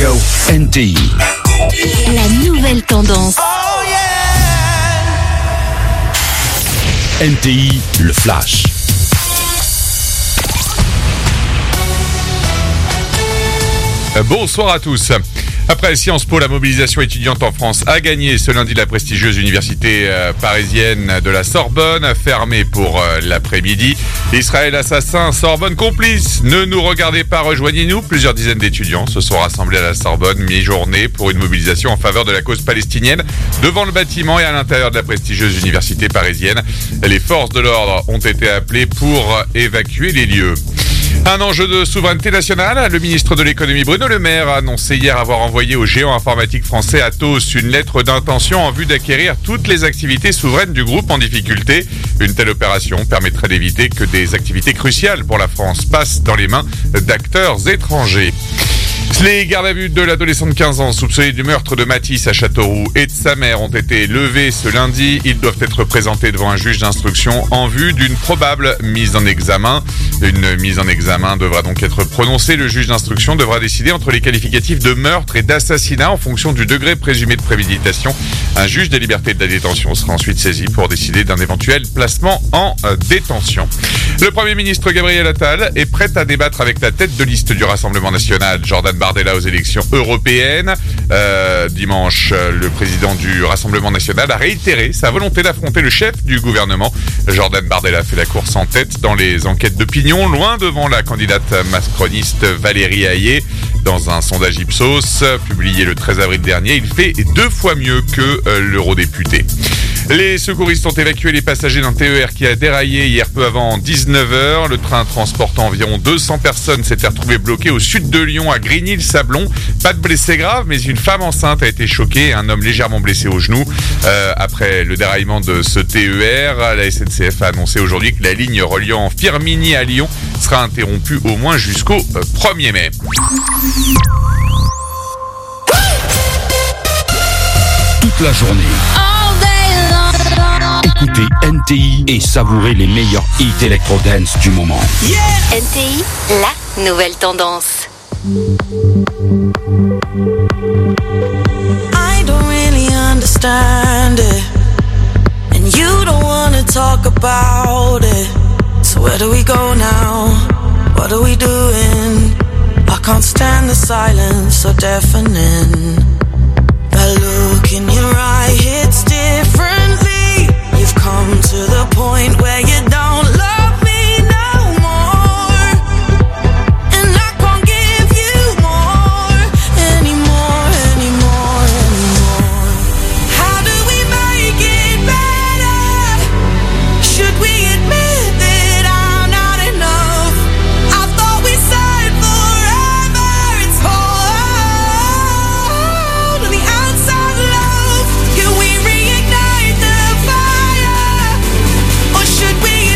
Radio. NTI. La nouvelle tendance. NTI, le flash. Bonsoir à tous. Après Sciences Po, la mobilisation étudiante en France a gagné ce lundi la prestigieuse université parisienne de la Sorbonne, fermée pour l'après-midi. Israël assassin, Sorbonne complice. Ne nous regardez pas, rejoignez-nous. Plusieurs dizaines d'étudiants se sont rassemblés à la Sorbonne mi-journée pour une mobilisation en faveur de la cause palestinienne devant le bâtiment et à l'intérieur de la prestigieuse université parisienne. Les forces de l'ordre ont été appelées pour évacuer les lieux. Un enjeu de souveraineté nationale. Le ministre de l'économie Bruno Le Maire a annoncé hier avoir envoyé au géant informatique français Atos une lettre d'intention en vue d'acquérir toutes les activités souveraines du groupe en difficulté. Une telle opération permettrait d'éviter que des activités cruciales pour la France passent dans les mains d'acteurs étrangers. Les gardes à vue de l'adolescent de 15 ans soupçonné du meurtre de Mathis à Châteauroux et de sa mère ont été levés ce lundi. Ils doivent être présentés devant un juge d'instruction en vue d'une probable mise en examen. Une mise en examen devra donc être prononcée. Le juge d'instruction devra décider entre les qualificatifs de meurtre et d'assassinat en fonction du degré présumé de préméditation. Un juge des libertés et de la détention sera ensuite saisi pour décider d'un éventuel placement en détention. Le Premier ministre Gabriel Attal est prêt à débattre avec la tête de liste du Rassemblement national, Jordan Bardella, aux élections européennes. Dimanche, le président du Rassemblement national a réitéré sa volonté d'affronter le chef du gouvernement. Jordan Bardella fait la course en tête dans les enquêtes d'opinion, loin devant la candidate macroniste Valérie Hayé. Dans un sondage Ipsos publié le 13 avril dernier, il fait 2 fois mieux que l'eurodéputé. Les secouristes ont évacué les passagers d'un TER qui a déraillé hier peu avant 19h. Le train transportant environ 200 personnes s'était retrouvé bloqué au sud de Lyon à Grigny-le-Sablon. Pas de blessés graves, mais une femme enceinte a été choquée et un homme légèrement blessé au genou. Après le déraillement de ce TER, la SNCF a annoncé aujourd'hui que la ligne reliant Firminy à Lyon sera interrompue au moins jusqu'au 1er mai. Toute la journée. Écoutez NTI et savourez les meilleurs hits électro-dance du moment. NTI, la nouvelle tendance. I don't really understand it, and you don't wanna talk about it. So where do we go now? What are we doing? I can't stand the silence so deafening. That look in your eye hits differently. You've come to the point where you don't love me no more, and I can't give you more anymore. How do we make it better? Should we admit that I'm not enough? I thought we said forever. It's cold on the outside, love. Can we reignite the fire? Or should we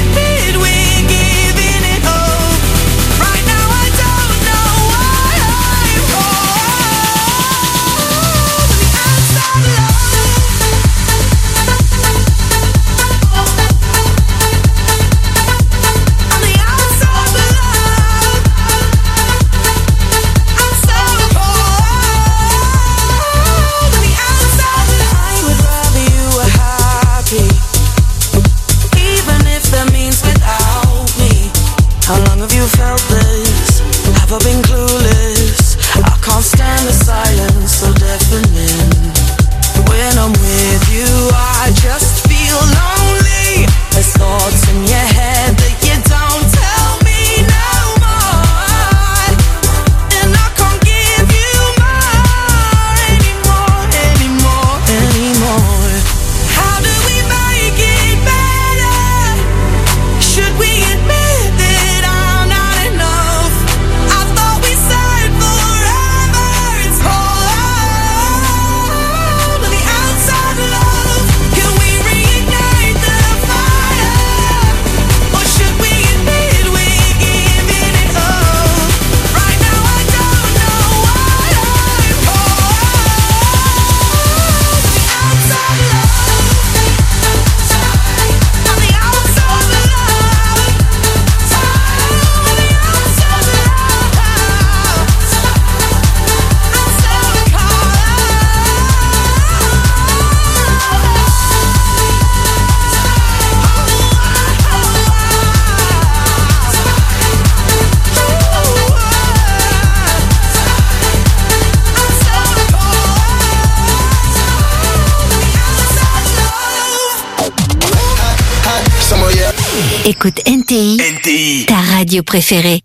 Écoute NTI, ta radio préférée.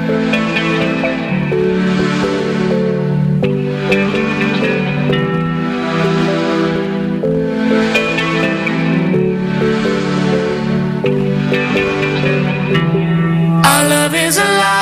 Our love is alive.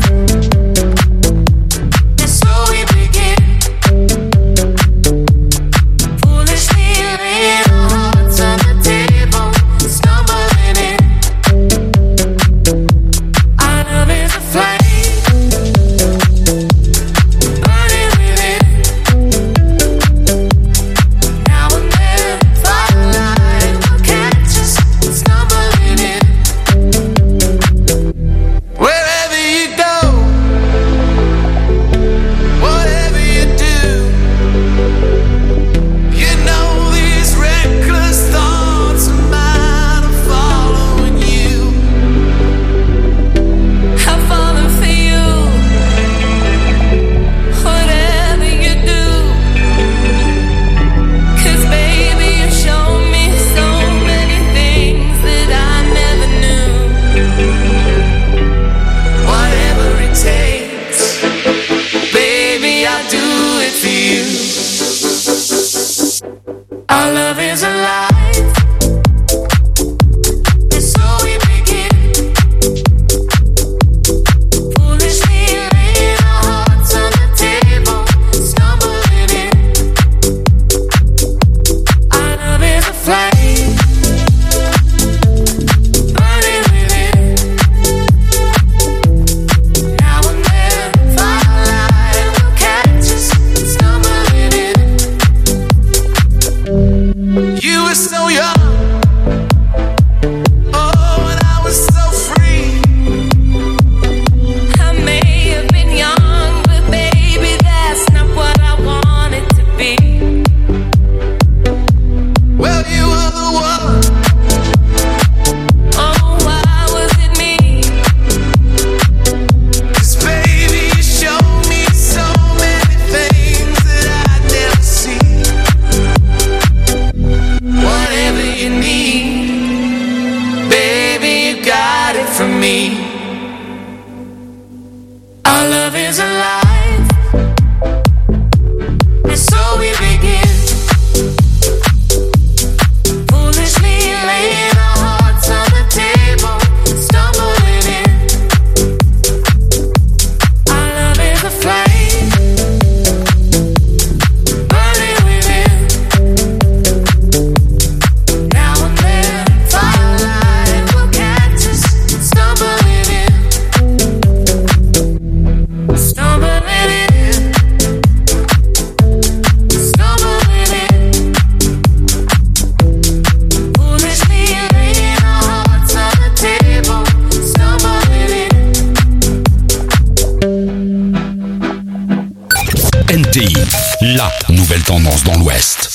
NTI, la nouvelle tendance dans l'Ouest.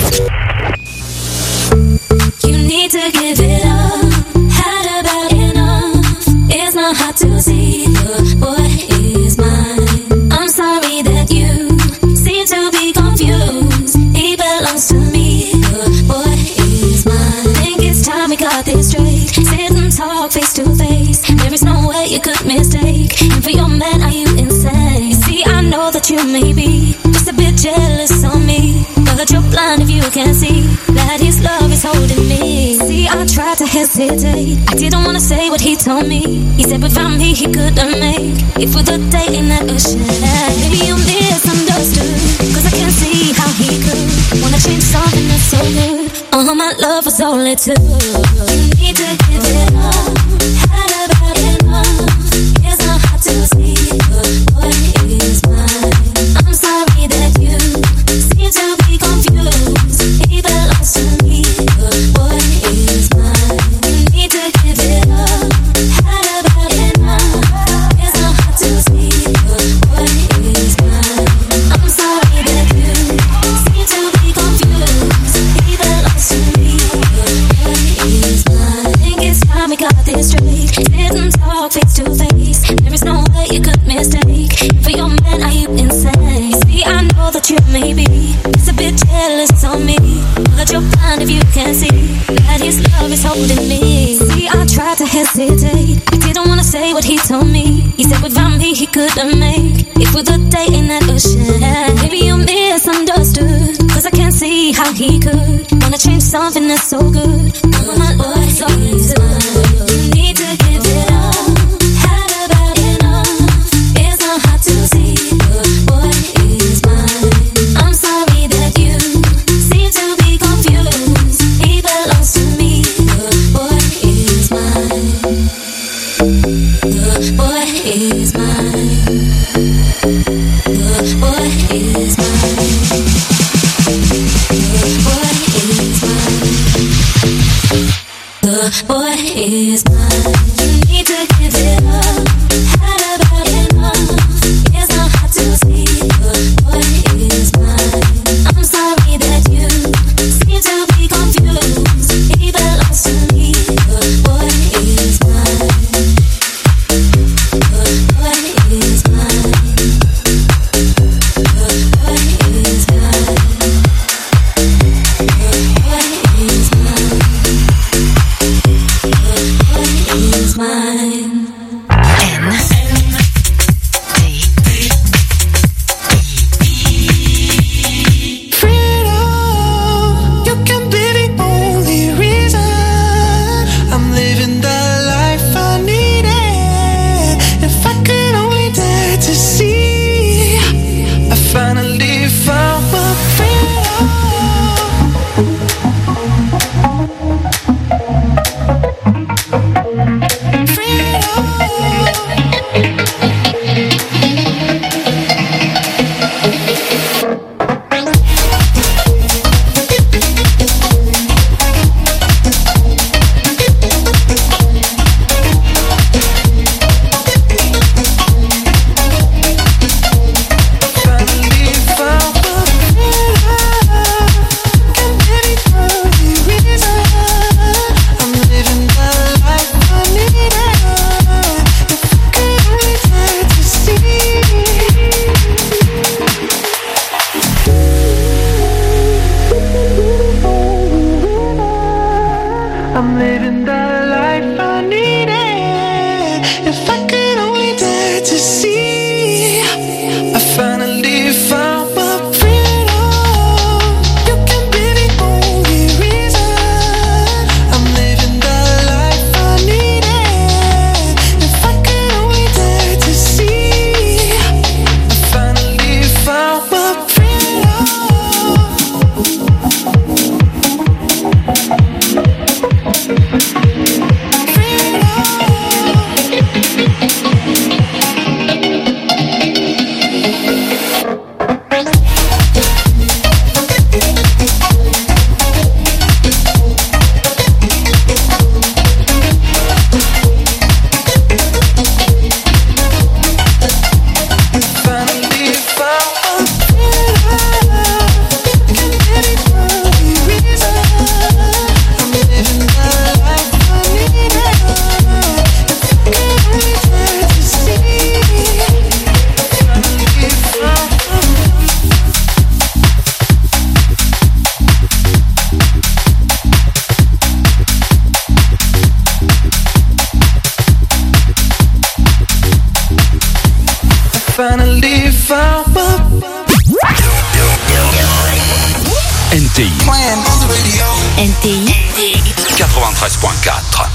You need to give it up. Had about enough. It's not hard to see the boy is mine. I'm sorry that you seem to be confused. He belongs to me. The boy is mine. Think it's time we got this straight. Sit and talk face to face. There is no way you could mistake. And for your man, are you insane? You see, I know that you may be just a bit jealous on me, but you're blind if you can't see that his love is holding me. See, I tried to hesitate. I didn't want to say what he told me. He said without me he couldn't make it for the day in that ocean. Maybe you misunderstood, cause I can see how he could wanna change something that's so good. My love was all it took. You need to give it up. Had about enough. It's not hard to see, but boy is mine. I'm sorry that you seem to be confused. He belongs to me, but boy is mine. You need to give it up. Had about enough. It's not hard to see, but boy is mine. I'm sorry that you seem to be confused. He belongs to me, but boy is mine. I think it's time we couldn't make it for the day in that ocean. Maybe you misunderstood, cause I can't see how he could wanna change something that's so good. My boy, so he's mine. You need to give it up. Had about enough. It's not hard to see, but boy is mine. I'm sorry that you seem to be confused. He belongs to me, but boy is mine. The boy is mine. The boy is mine. The boy is mine. The boy is mine. You need to give it up. Had about enough. It's not hard to see. The boy is mine. I'm sorry that you seem to be confused. He belongs to me. The boy is mine. The boy is mine. The boy is mine. The boy is mine. The boy is mine. Freedom, you can be the only reason I'm living the life I needed. If I could only dare to see, I finally found my freedom. I'm living the life I needed. If I could only dare to see, I finally found my freedom. You can be the only reason I'm living the life I needed. If I could only dare to see, I finally found my freedom. Finally found my NTI. NTI 93.4.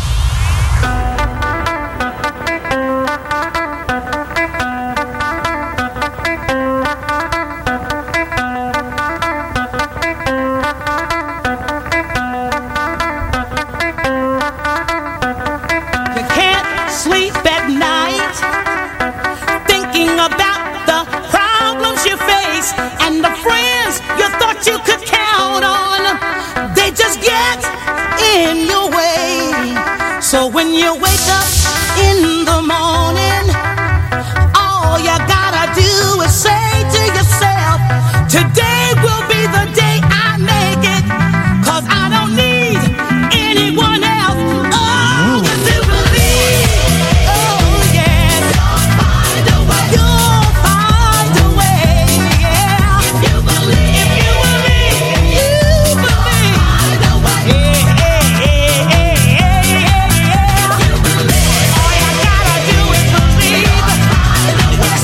You can't sleep at night thinking about the problems you face and the friends you thought you could count on. They just get in your way. So when you wake up in the morning, all you gotta do is say to yourself, today will be the day I make it, 'cause I don't need anyone else. Oh, you do believe. Oh, yeah. You'll find a way, yeah. You believe. If you believe, you believe. Yeah, yeah, yeah, yeah, yeah, yeah. All you gotta do is believe.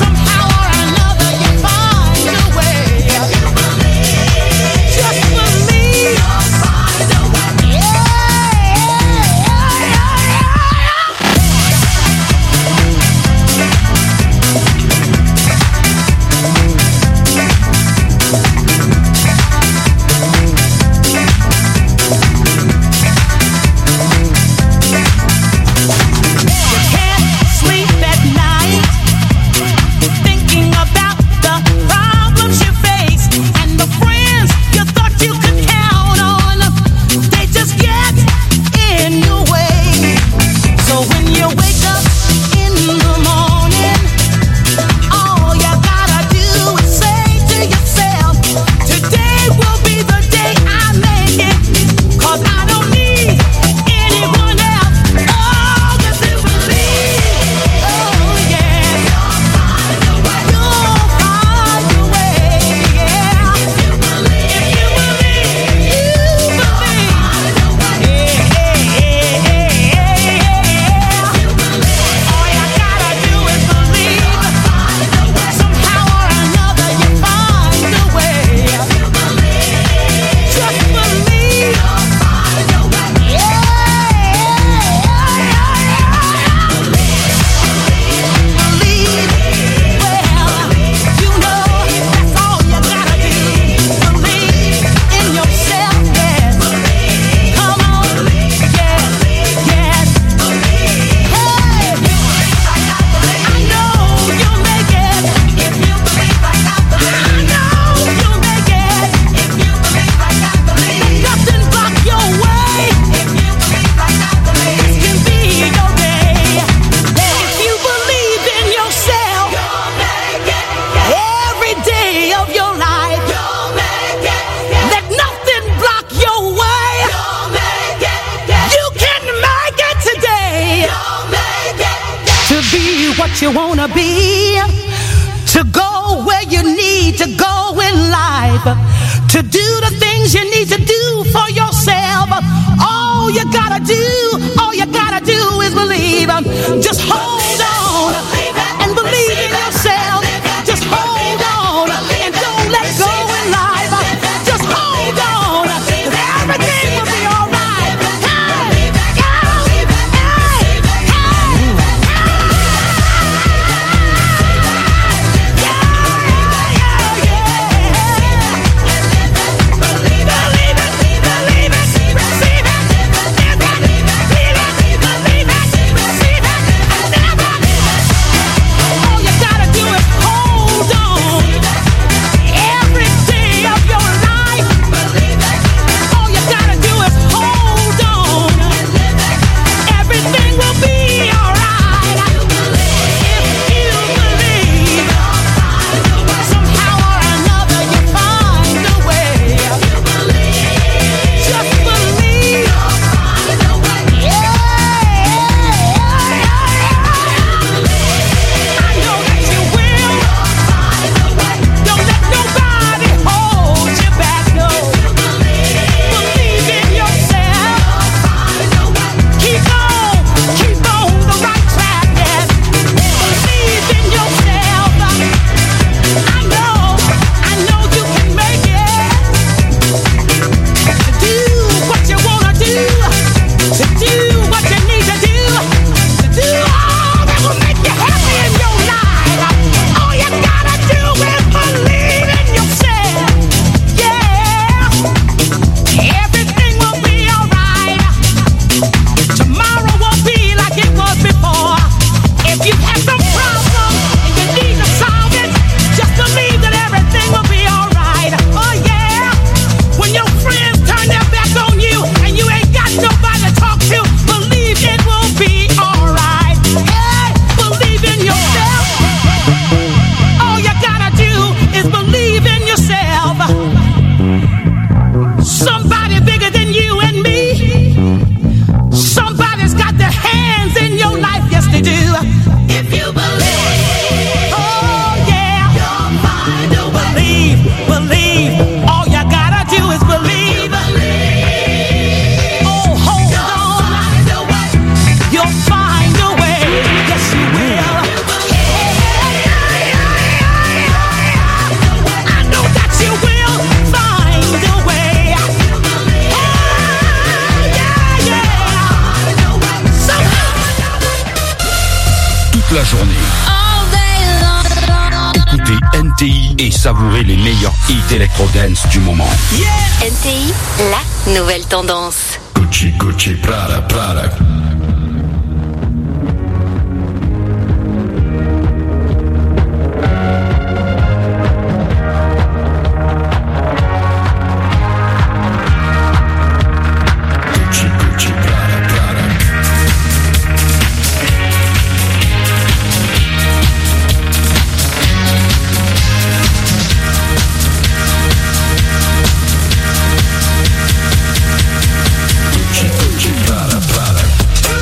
what you wanna be, to go where you need to go in life, to do the things you need to do for yourself. All you gotta do is believe. Just hold on and believe in yourself. Just hold on and don't let go in life. Just hold on. Everything will be all right. Hey, hey, hey, La journée. Écoutez NTI et savourez les meilleurs hits électro-dance du moment. Yeah. NTI, la nouvelle tendance. Gucci, Gucci, Prada, Prada. Prada, Prada.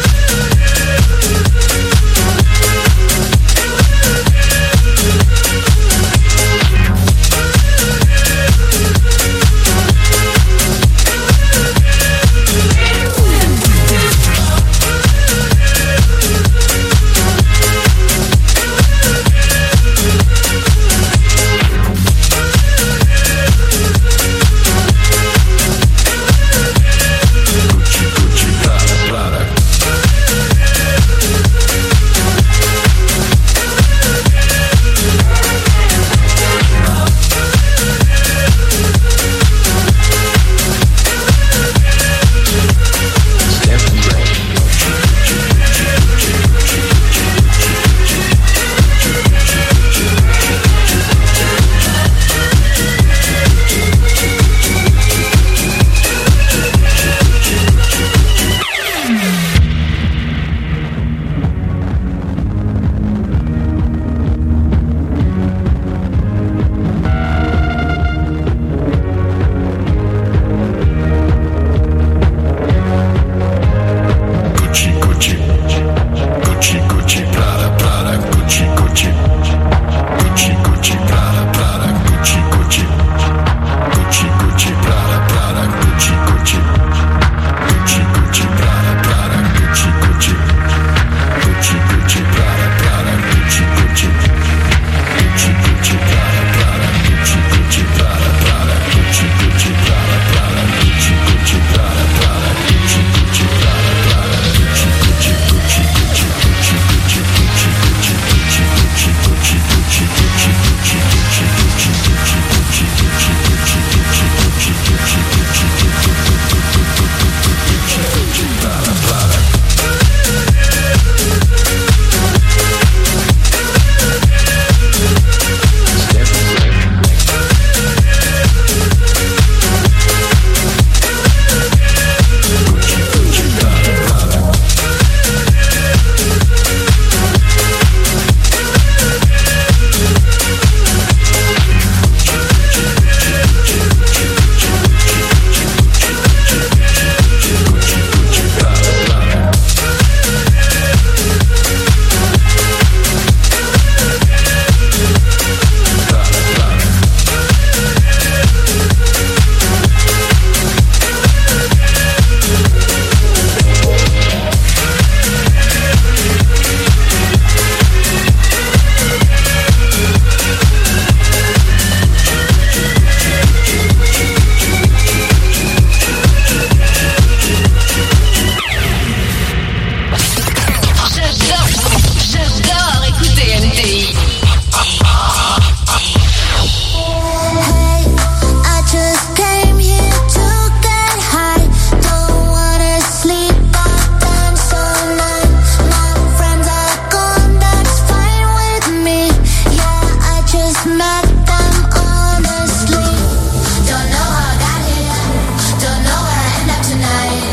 met them honestly. Don't know how I got here, don't know where I end up tonight.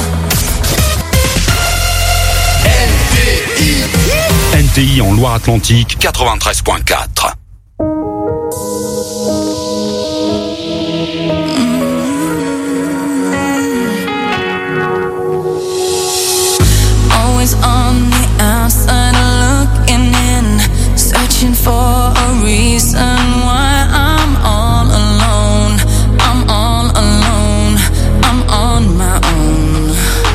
NTI en Loire-Atlantique 93.4. Always on the outside looking in, searching for a reason why I'm all alone. I'm all alone, I'm on my own.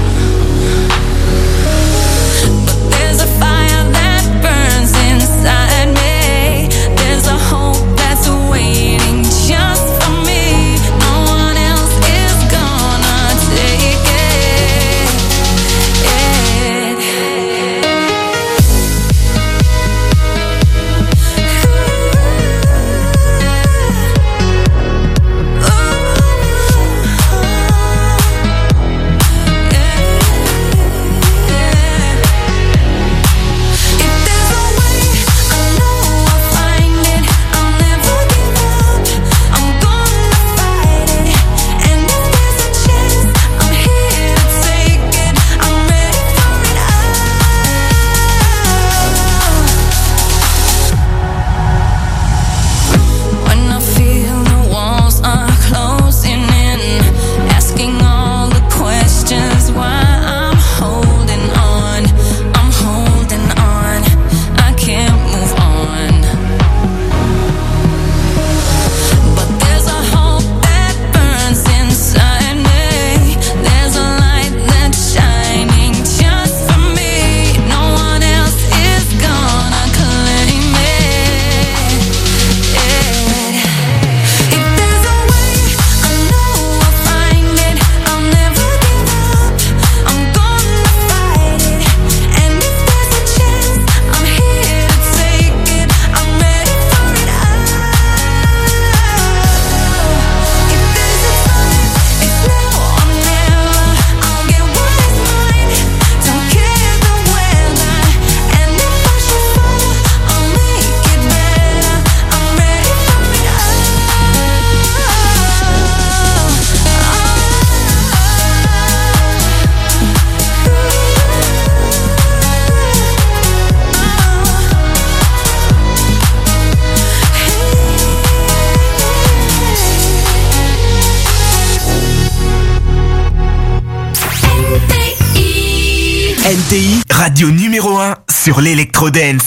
But there's a fire that burns inside me. There's a hope that's waiting just for me. No one else is gonna take it. NTI, radio numéro 1 sur l'électro-dance.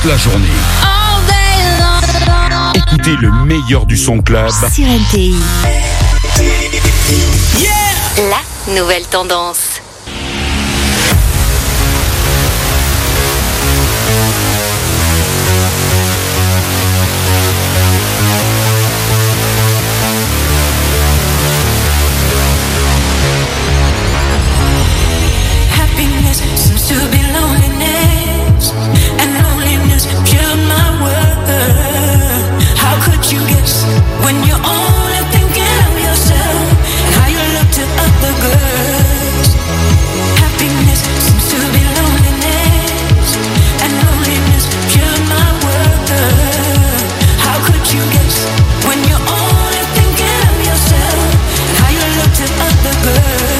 la journée. Écoutez le meilleur du son club Sur NTI. La nouvelle tendance. Happiness seems to be loneliness, and loneliness killed my world. How could you guess when you're only thinking of yourself and how you look to other girls? Happiness seems to be loneliness, and loneliness killed my world. How could you guess when you're only thinking of yourself and how you look to other girls?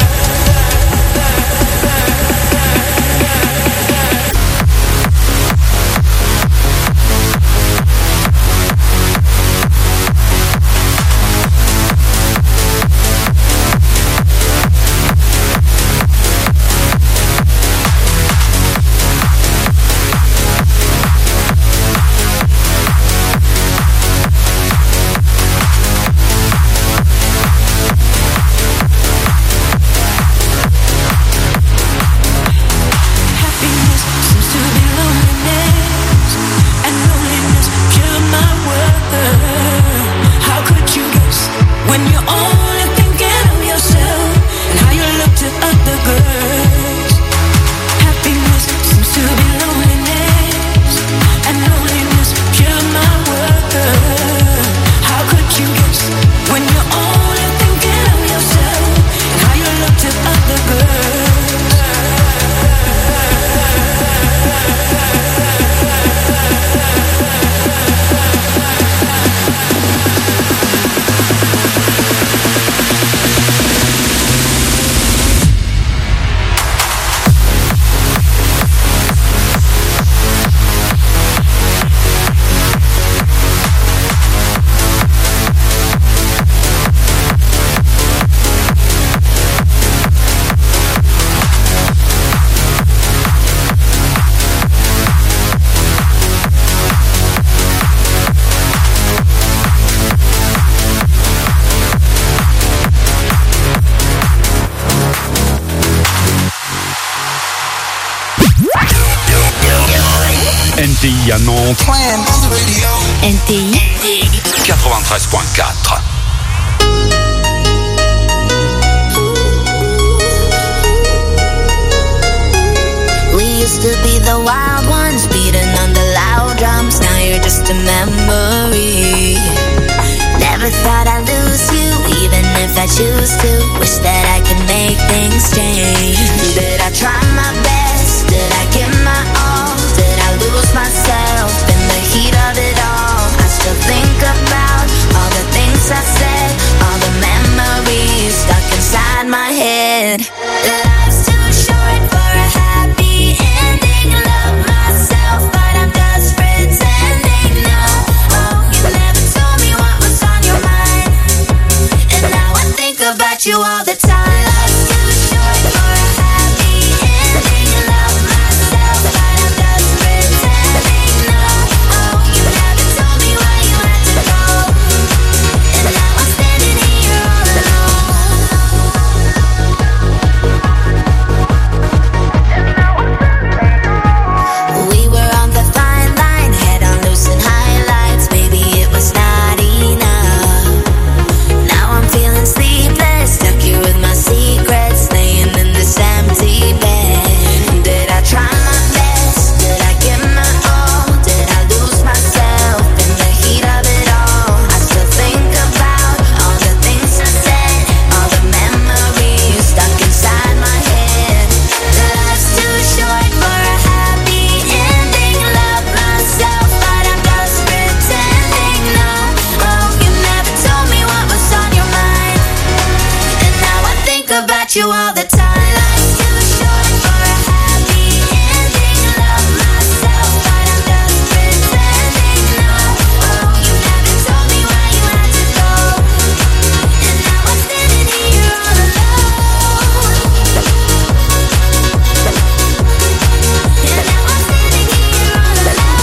NTI à Nantes. NTI 93.4. We used to be the wild ones, beating on the loud drums. Now you're just a memory. Never thought I'd lose you, even if I choose to. Wish that I could make things change. Did I try my best? Did I give my all? Did I lose myself in the heat of it all? I still think about all the things I said, all the memories stuck inside my head. Life's too short for a happy ending. Love myself, but I'm just pretending. No, oh, you never told me what was on your mind, and now I think about you all the time. Life's too short for a happy ending. Love myself, but I'm just pretending. No, oh, you never told me why you had to go, and now I'm standing here all alone. We were on the fine line, head on loose and highlights. Maybe it was not enough. Now I'm feeling sleepless, stuck here with my secrets, laying in this empty bed. Did I try my best? Did I give my all? Did I lose myself in the heat of it all? I still think about all the things I said, all the memories stuck inside my head. Life's too short for a happy ending. Love myself, but I'm just pretending. No, oh, you never told me what was on your mind, and now I think about you all the time. Life's too short for a happy ending. Love myself, but I'm just pretending. No, oh, you never told me why you had to go, and now I'm standing here all alone. And now I'm standing here all alone.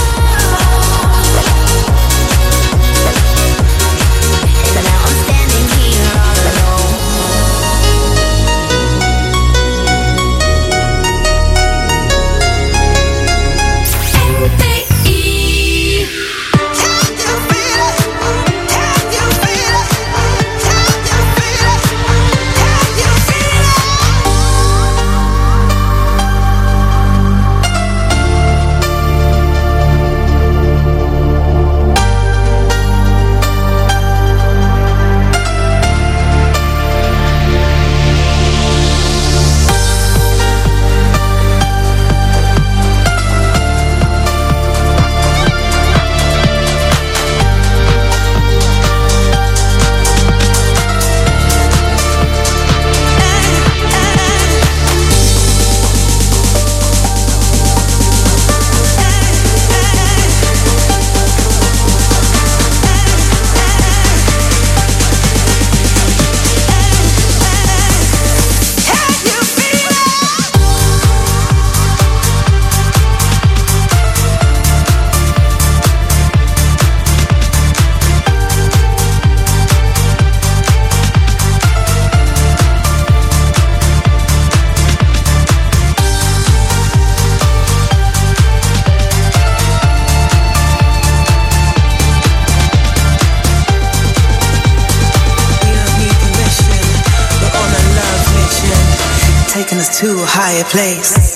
taking us to a higher place.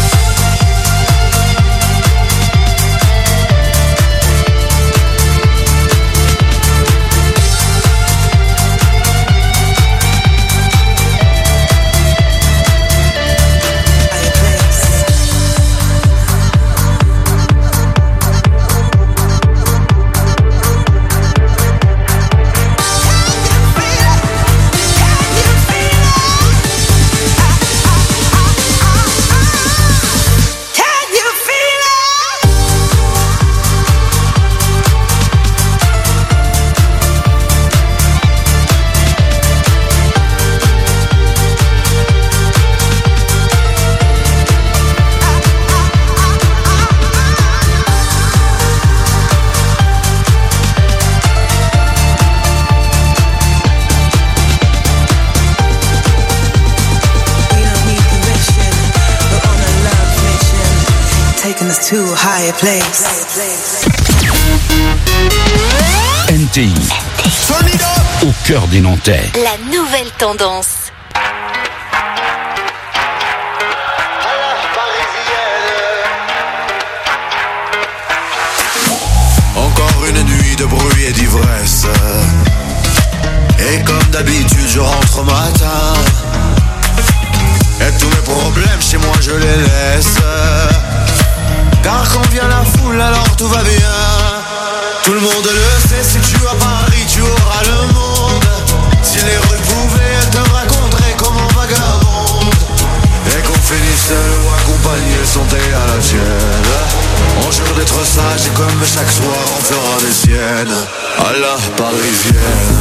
To a higher place. NTI. Au cœur des Nantais. La nouvelle tendance. Encore une nuit de bruit et d'ivresse. Et comme d'habitude je rentre au matin. Et tous mes problèmes chez moi je les laisse. Car quand vient la foule alors tout va bien. Tout le monde le sait, si tu vas à Paris tu auras le monde. Si les rues pouvaient, elles te raconteraient comment vagabonde. Et qu'on finisse seul ou accompagné, santé à la tienne. On jure d'être sage et comme chaque soir on fera des siennes. À la parisienne.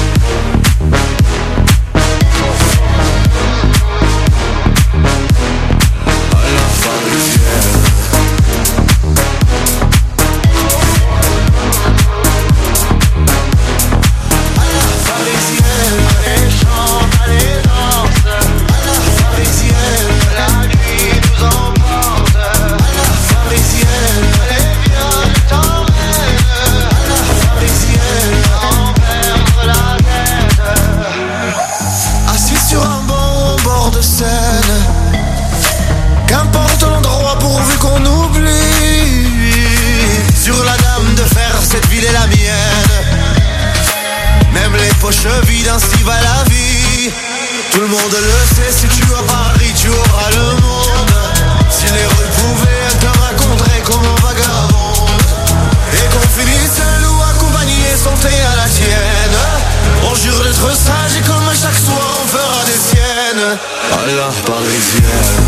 Qu'importe l'endroit pourvu qu'on oublie. Sur la dame de fer, cette ville est la mienne. Même les poches vides, ainsi va la vie. Tout le monde le sait, si tu vas à Paris, tu auras le monde. Si les rues pouvaient, elles te raconteraient comment vagabonde. Et qu'on finisse seul ou accompagné, santé à la tienne. On jure d'être sage et comme chaque soir on fera des siennes. À la parisienne.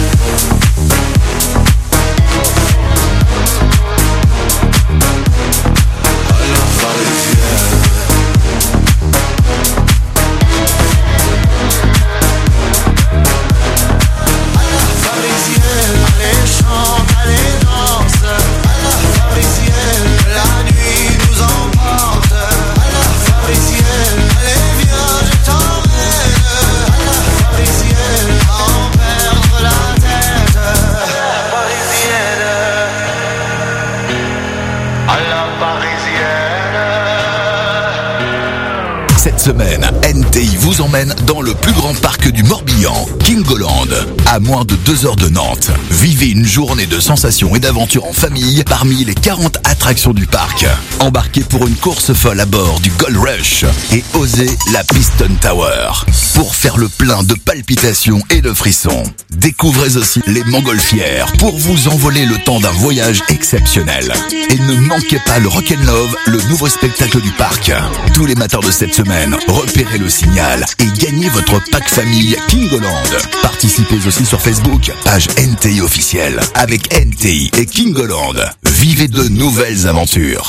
Cette semaine, NTI vous emmène dans le plus grand parc du Morbihan, Kingoland, à moins de 2 heures de Nantes. Vivez une journée de sensations et d'aventures en famille parmi les 40 attractions du parc. Embarquez pour une course folle à bord du Gold Rush et osez la Piston Tower pour faire le plein de palpitations et de frissons. Découvrez aussi les montgolfières pour vous envoler le temps d'un voyage exceptionnel. Et ne manquez pas le Rock'n'Love, le nouveau spectacle du parc. Tous les matins de cette semaine, repérez le signal et gagnez votre pack famille Kingoland. Participez aussi sur Facebook, page NTI officielle. Avec NTI et Kingoland, vivez de nouvelles aventures.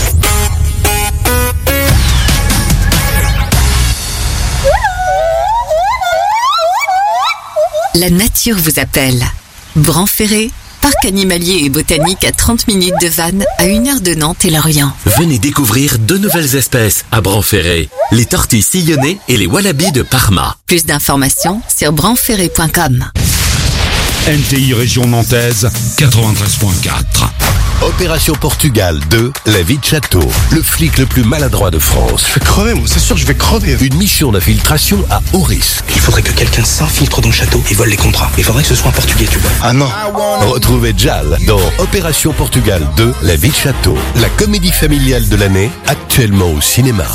La nature vous appelle. Branferré, parc animalier et botanique à 30 minutes de Vannes, à 1 heure de Nantes et Lorient. Venez découvrir 2 nouvelles espèces à Branferré. Les tortues sillonnées et les wallabies de Parma. Plus d'informations sur branferré.com. NTI Région Nantaise 93.4. Opération Portugal 2, la vie de château. Le flic le plus maladroit de France. Je vais crever, moi, c'est sûr, je vais crever. Une mission d'infiltration à haut risque. Il faudrait que quelqu'un s'infiltre dans le château et vole les contrats. Il faudrait que ce soit un Portugais, tu vois. Ah non. Retrouvez Jal dans Opération Portugal 2, la vie de château. La comédie familiale de l'année, actuellement au cinéma.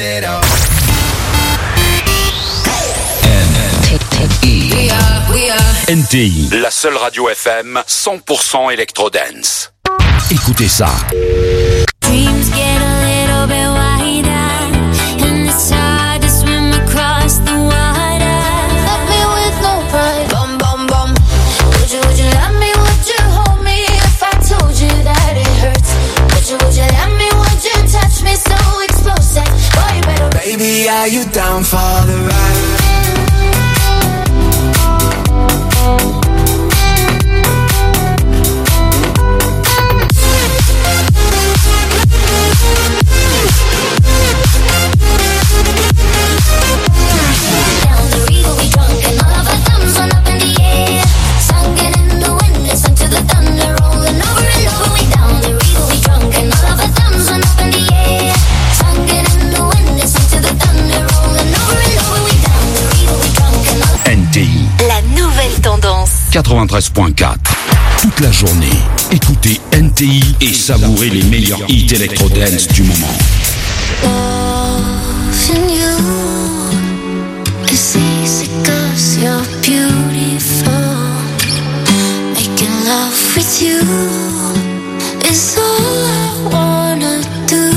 NTI, la seule radio FM 100% électro-dance. Écoutez ça. Dreams get a little bit wider, and it's hard to swim across the water. Left me with no pride. Bum bum bum. Would you love me? Would you hold me if I told you that it hurts? Would you love me? Would you touch me so explosive? Boy, you better. Baby, are you down for the ride? La nouvelle tendance. 93.4. Toute la journée, écoutez NTI et savourez les meilleurs hits électro-dance du moment. Loving you is easy 'cause you're beautiful. Making love with you is all I wanna do.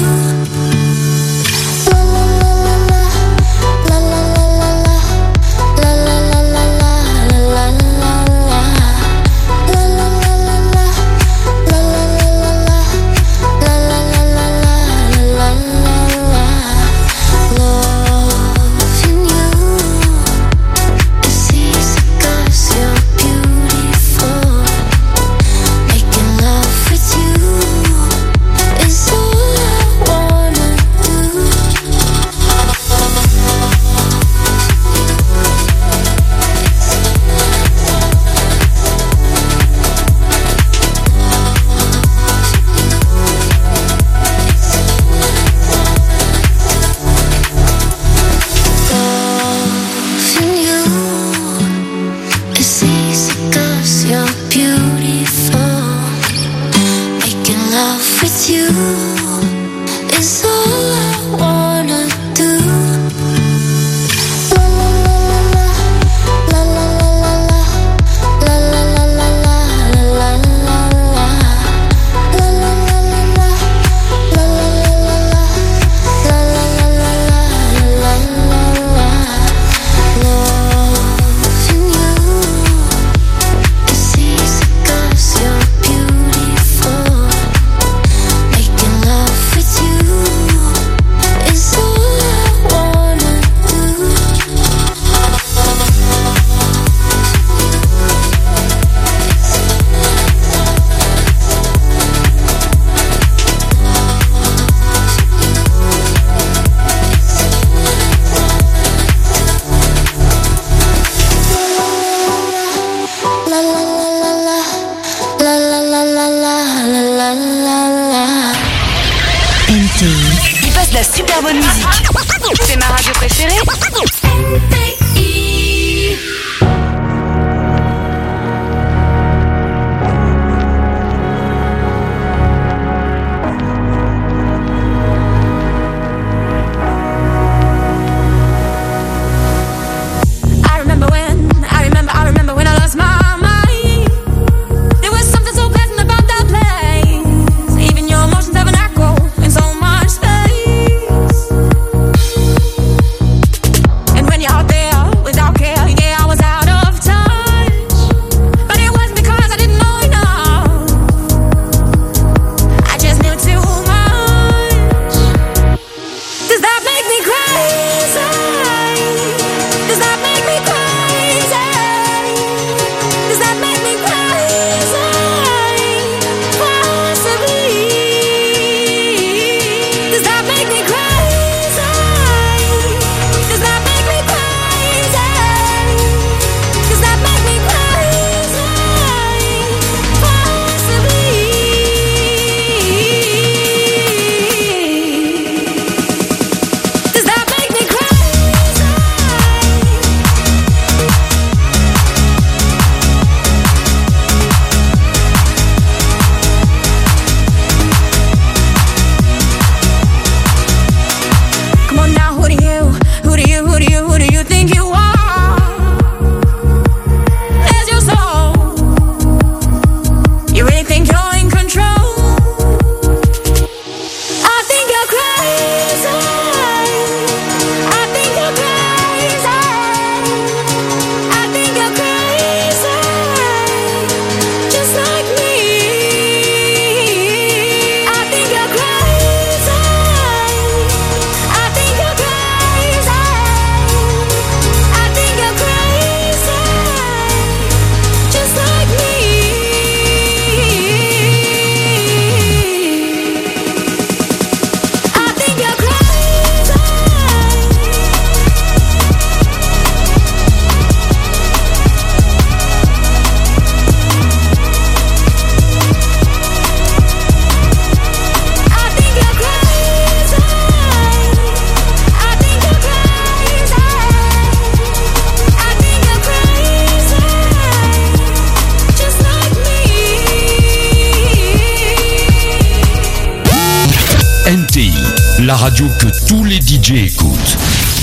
la radio que tous les DJ écoutent.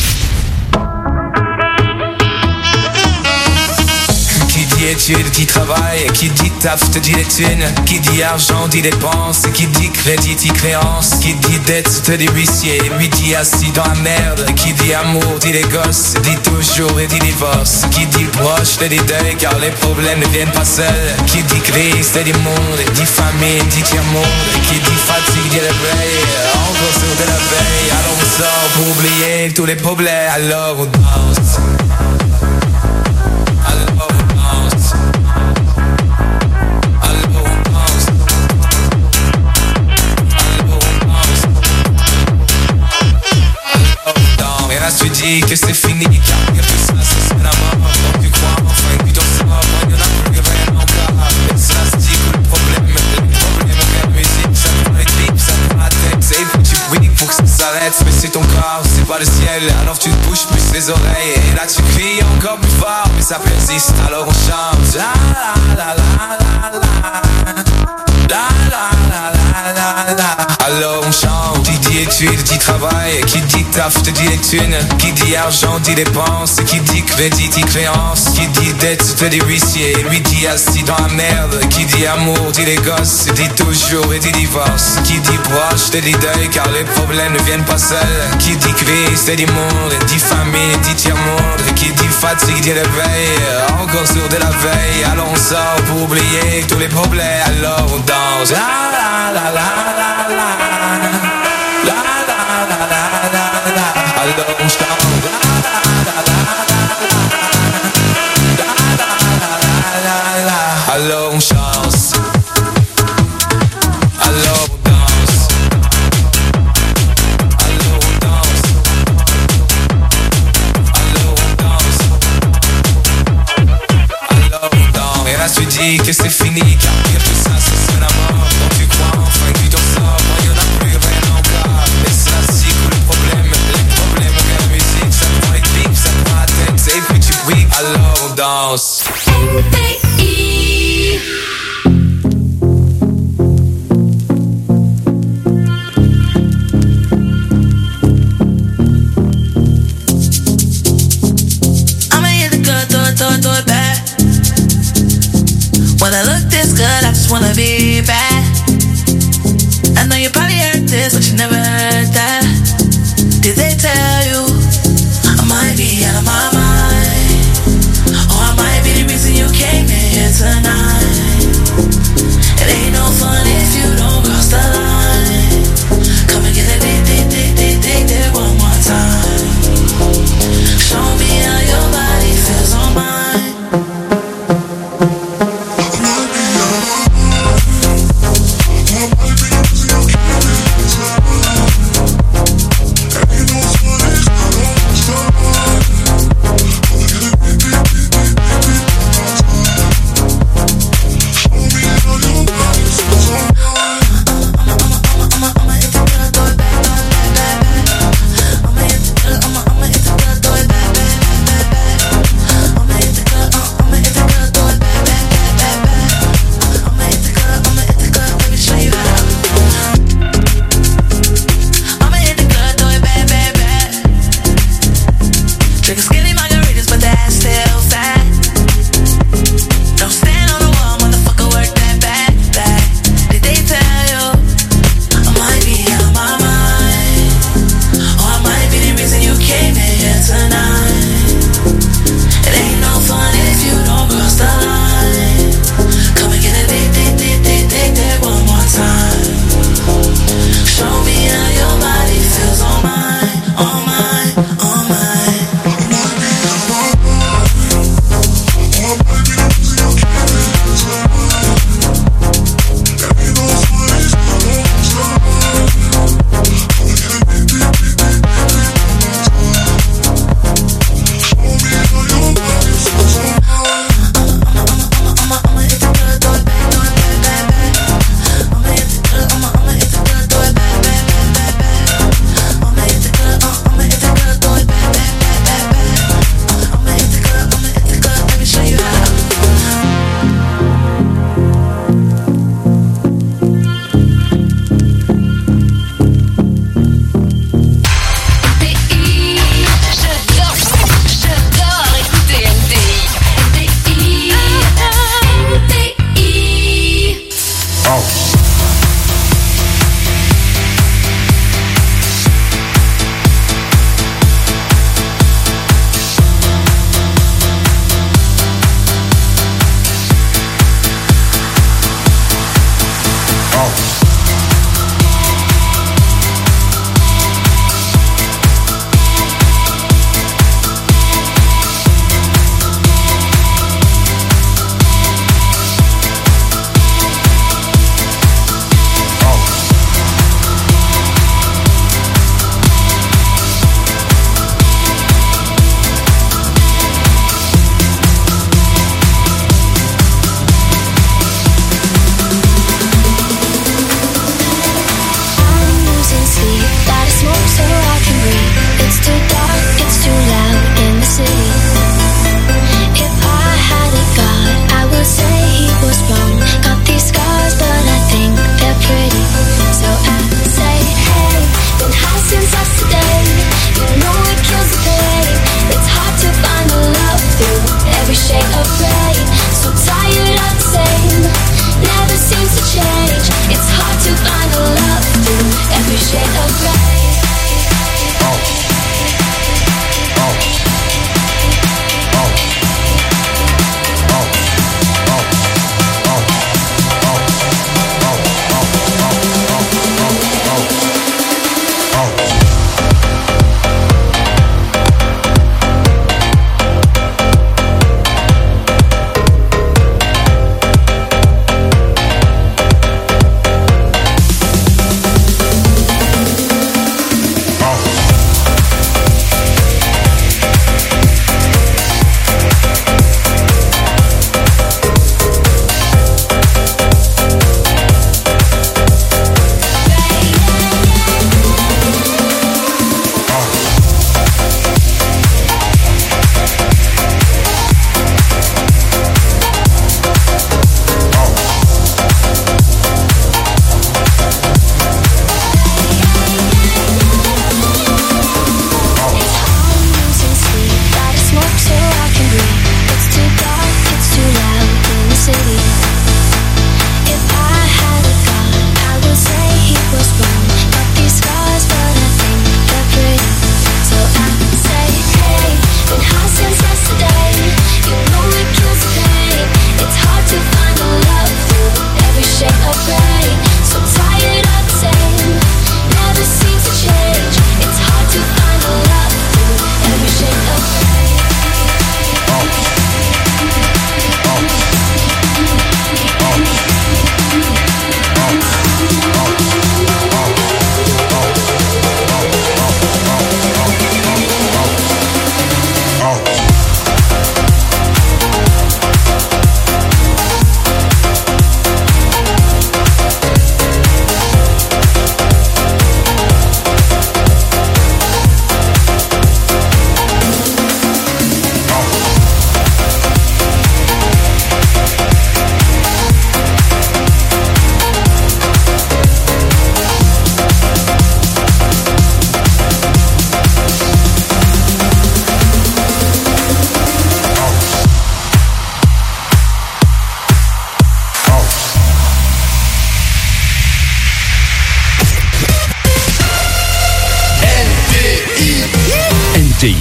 Qui dit études, dit travail, qui dit taf te dit les thunes, qui dit argent dit dépenses, qui dit crédit dit créance, qui dit dette te dit huissier, lui dit assis dans la merde, qui dit amour dit les gosses, dit toujours et dit divorce, qui dit proche te dit deuil car les problèmes ne viennent pas seuls, qui dit crise te dit monde, dit famine dit tiers-monde, qui dit fatigue dit réveil, encore sur de la veille, alors on sort pour oublier tous les problèmes, alors on danse. Tu dis que c'est fini, car dire que ça c'est la mort. Donc tu crois enfin que tu t'en sors, il y en a plus rien encore. Et ça se dit que le problème, la musique, ça prend les clips, ça prend la tête. C'est que tu pries pour que ça s'arrête, mais c'est ton corps, c'est pas le ciel. Alors tu te bouges plus les oreilles, et là tu cries encore plus fort, mais ça persiste, alors on chante. La la la la la la. La la la la la la. Alors on chante, qui dit études, dit travail, qui dit taf te dit les thunes, qui dit argent dit dépenses, qui dit crédit dit créance, qui dit dette te dit huissier, lui dit assis dans la merde, qui dit amour dit les gosses, dit toujours et dit divorce, qui dit proche te dit deuil car les problèmes ne viennent pas seuls, qui dit crise te dit monde, dit famine dit tiers-monde, qui dit fatigue dit réveil, encore sur de la veille, alors on sort pour oublier tous les problèmes, alors on danse. La la la la la la. La la la la la la. Alors on chante. Alors on chante. Alors on danse. Alors on danse. Alors on danse. Alors on danse. Et là tu dis que c'est fini, car dire que ça c'est la mort. Donc tu crois enfin que tu t'en sors, il y en a plus rien encore. Et ça c'est que le problème, les problèmes de la musique, ça prend les clips, ça prend la tête, c'est puis tu brilles, alors on danse. When I look this good, I just wanna be bad. I know you probably heard this, but you never heard that. Did they tell you I might be out of my mind? Or I might be the reason you came here tonight. It ain't no fun if you don't cross the line. Come and get a dick one more time. Show me how your body feels on mine. Ain't no fun if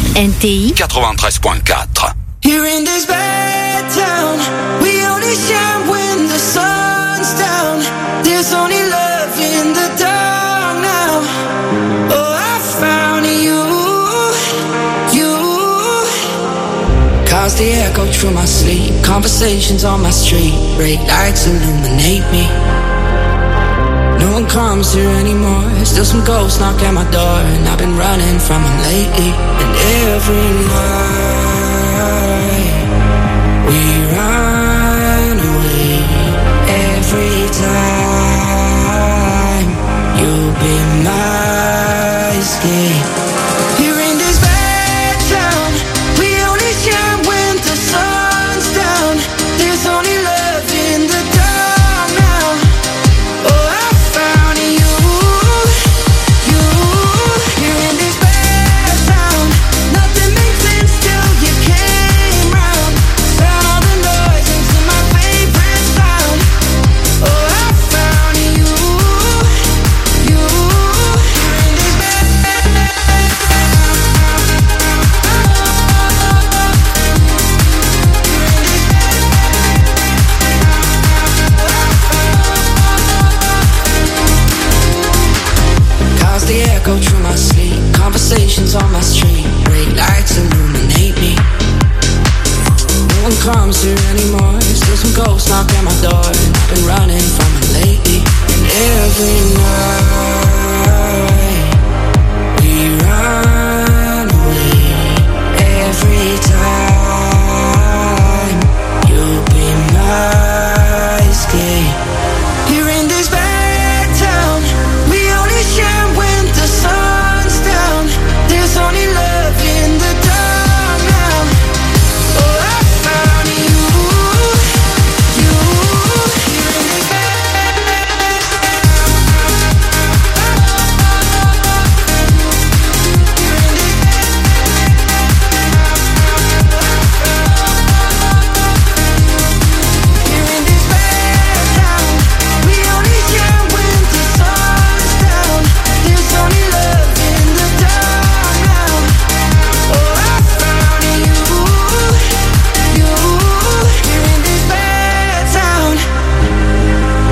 NTI 93.4. Here in this bad town, we only shine when the sun's down. There's only love in the dark now. Oh, I found you. Cause the echo through my sleep. Conversations on my street. Break lights illuminate me. No one comes here anymore. Still some ghosts knock at my door, and I've been running from them lately. And every night we run away. Every time you'll be my escape. Here in this bad town, we only shine when the sun's down. There's only love in the dark now. Oh, I found you. Here in this bad town, nothing makes sense till you came round. Found all the noise into my favorite sound. Oh, I found you. Here in this bad Cause the echo through my sleep. Conversations on my street. Bright lights illuminate me. No one comes here anymore. Still some ghosts knock at my door, and I've been running from it lately. And every night